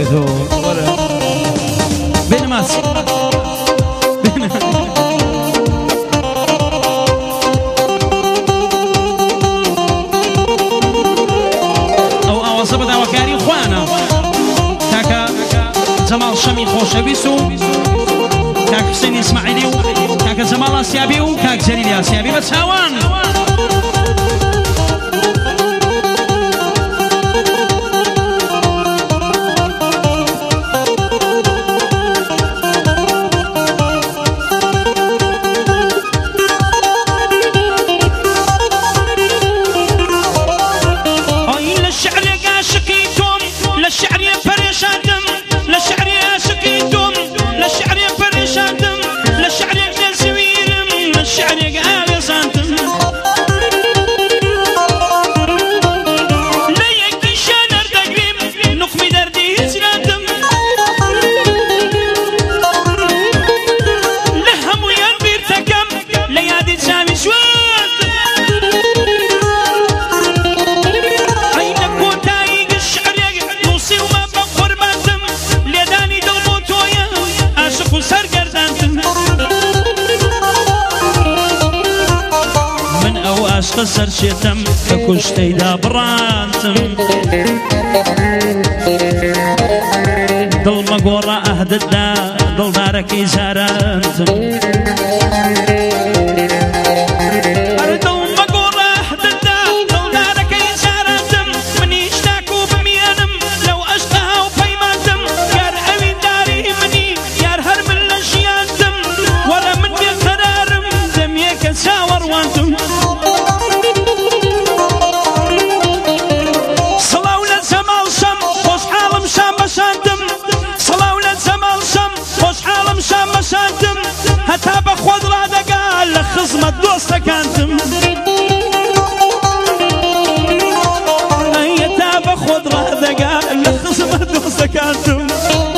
بيتو بين ماس او صبت وكاري خوانا كاكا جمال شمي خوشبيسو كاك حسين اسماعيلي كاك جمال اسيابي وكاك جليل اسيابي بتساوان خسر شتم كشتي دابرانتم دل مقورة أهددا دل دارك إزارانتم هتا بخود را دقال لخزمة دوستا كانتم هتا بخود را دقال لخزمة دوستا كانتم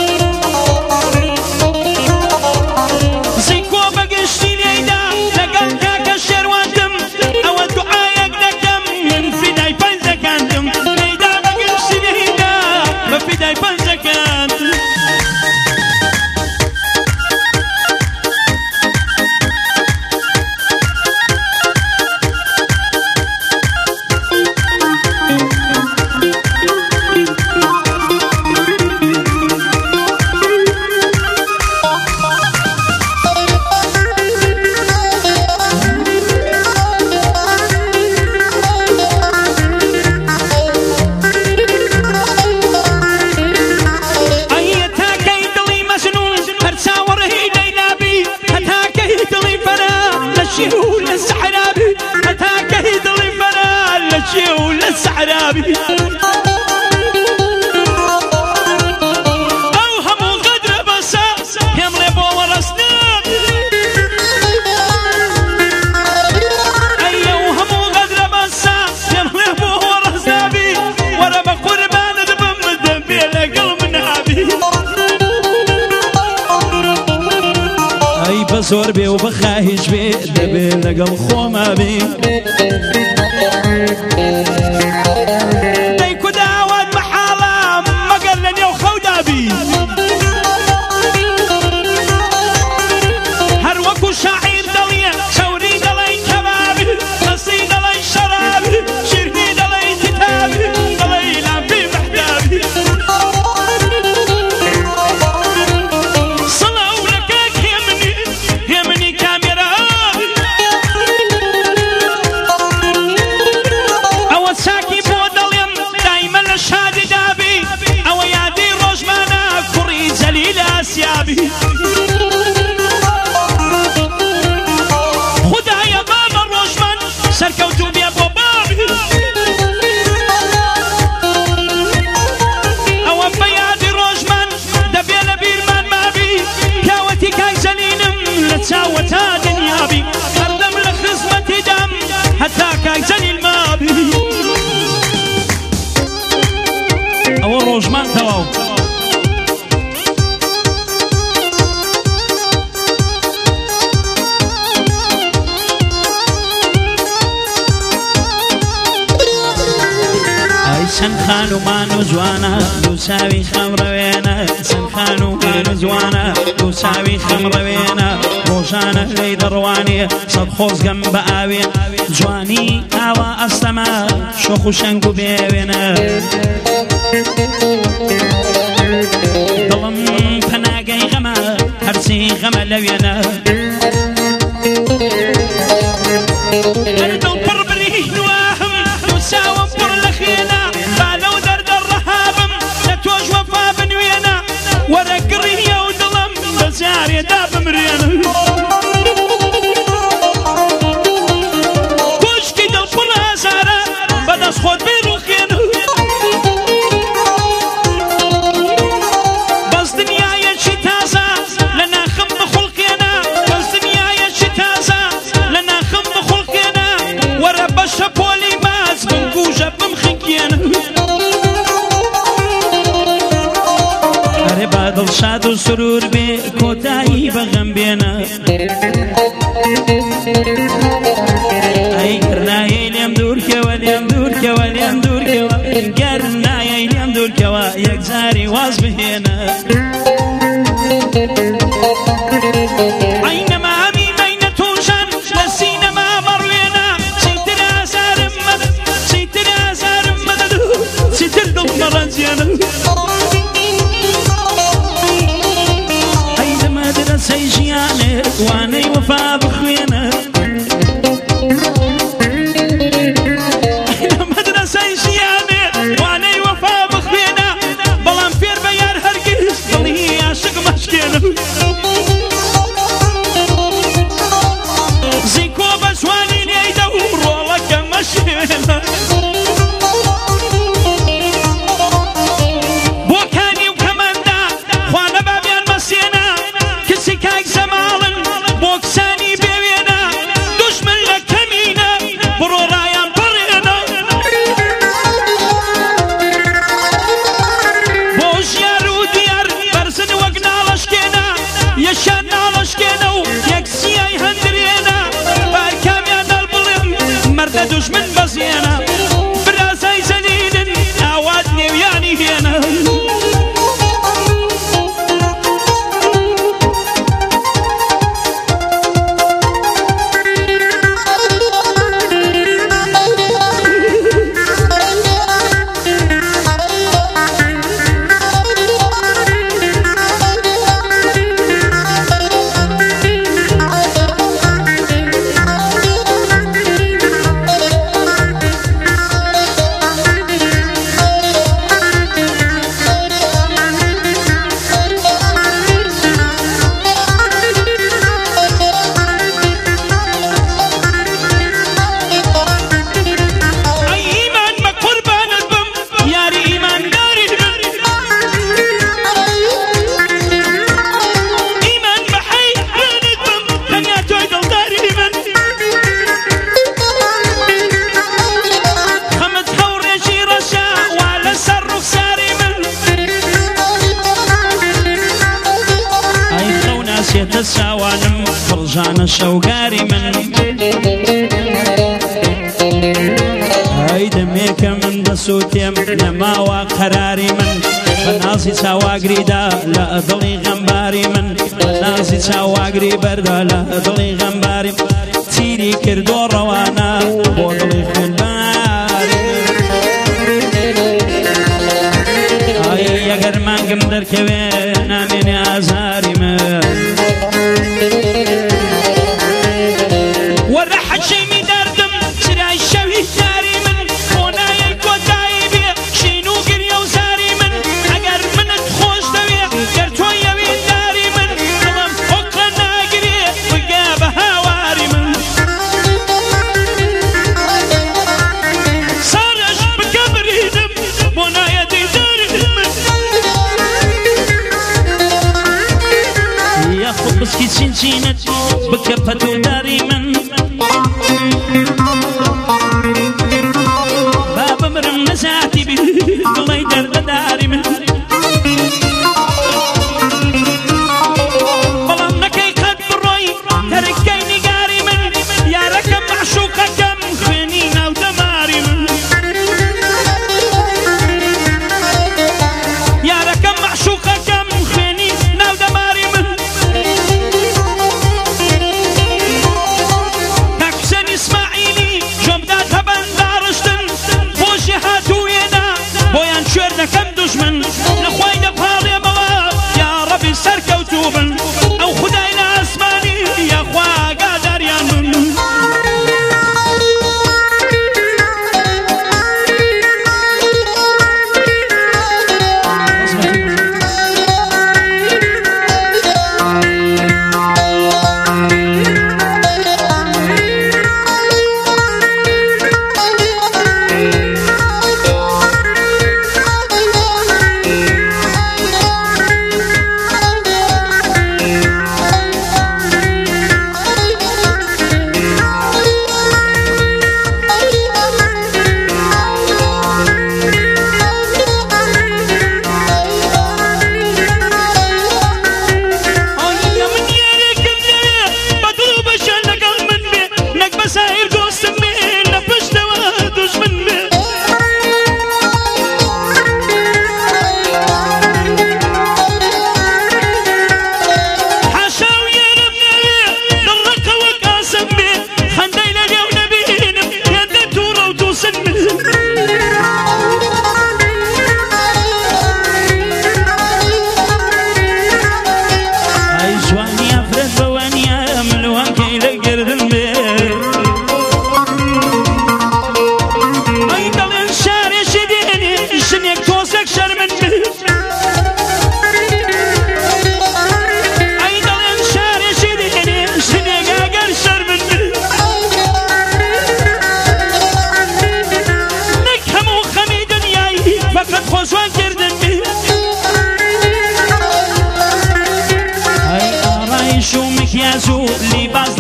زيكو بقشتي ليدا لقل كاكا شروانتم او الدعايق دكم من فداي بنزا كانتم ليدا بقشتي ليدا بفداي بنزا كانتم ولا السحرابي اوهم وقدر بس يملي بو ورسنا اي اوهم وقدر بس يملي بو ورسنا بي ورا بقربان دبم دبي لقلب نابي اي بزور بي وبخاهج بي دبي لقلب خوما بي ديكو داود محالة ما قال لن يوخو دابي هروكو شاعر دليا شوري دلي كبابي قصي دلي شرابي شرني دلي كتابي دلي لامبي محدابي صلوا لكاك يمني كاميرا ساكي بود اليم سنخان ومان وزوانا دوساوي خمروينا سنخان ومان وزوانا دوساوي خمروينا روشانا لي درواني صد خوز جنب آوي جواني آوا أستما شوخو شنقو بيوينا ظلم فناقي غما هرسي غما لوينا دردو بربري نواهم نساوم برلخينا بالو درد الرهابم نتوج وفا بنوينا ورقري يا ودلم بزاري داب مرينا كوش كده الفرها زارة بدس خود بيروخينا بس دنيا يشي تازة لنا خم بخلقينا بس دنيا يشي تازة لنا خم بخلقينا ورا بشا بولي باز بنكوجة بمخيكينا هربا دل شاد و سرور بي كوتاي بغم بينا اي قرناي اليم دور كوا اليم دور كوا اليم دور كوا قرناي اليم دور كوا يكزاري واز بهنا أينما عمي بين توشان لسينما مروينا سيتر أزار مدد سيتر أزار مدد سيتر دل مرزيانا أيد مدرسة جياني واني وفا بخوينا أيد مدرسة جياني واني وفا بخوينا بلان فير بيار هرقز ضلي عاشق مشكينا زيكو بسواني ليدا ورولك مشكينا بوكاني وكماندا خوانا بابيان مسينا كسي كاك زمالن بوكساني بيوينا دشمن لكمينا برو رايان برينا بوش يارو ديار برزن وقنا لشكينا يشانا لشكينا ويكسي اي هندرينا باركام يانا البلم مرد دشمن بزينا برازاي زليل اوادني وياني هنا تساوانم فرجان الشوقاري من هاي دميك من دسوتيم نما وقراري من فناسي سواقري دا لا ضلي غنباري من فناسي سواقري بردا لا ضلي غنباري تيري كردو روانا بوضلي خنباري هاي يقر من قمدر كوين امين ازاري من ورح شيمي دردم سراي الشوي ساري من ونايا الكوتاي بيه شينو قريا وساري من اقر من تخوش دوي قرتويا بين داري من ظلم وقنا قريا وقابها واري من صارش بكبري دم ونايا دي داري من ياخد بسكي سنسينت بكبتو داري من باب مرم نساتي بي الله يدرد داري من بلان نكي قد بروي تركيني قاري من يا ركب معشوقة كم خنينة ودماري من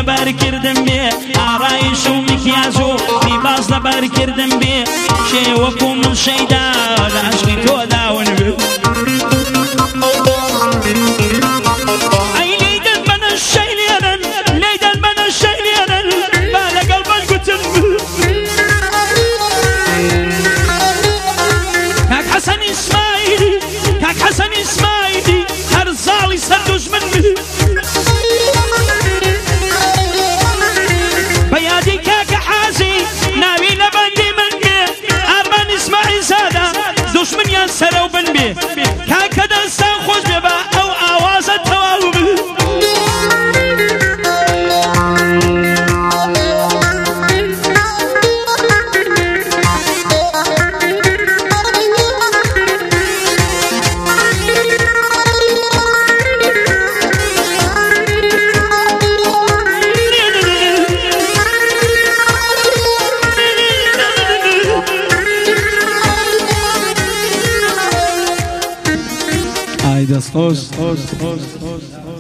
لەبەر کردم بێ ئاڕایش و میکیاز و پیباز لەبەر کردم بێ شێوەکو من شەیدا لە عەشقی تۆ داون بێ حسن اسماعیلی هر زاڵی سەر دوژمن بە یادی کاکە حازی ناوی لە بەندی من بێ ئارمان ئیسماعیل زادە دوژمنیان سەرە و بن بێ کاکە دەستان خۆش بێ بە ئەو ئاوازە تەواو بێ Ay, das Haus.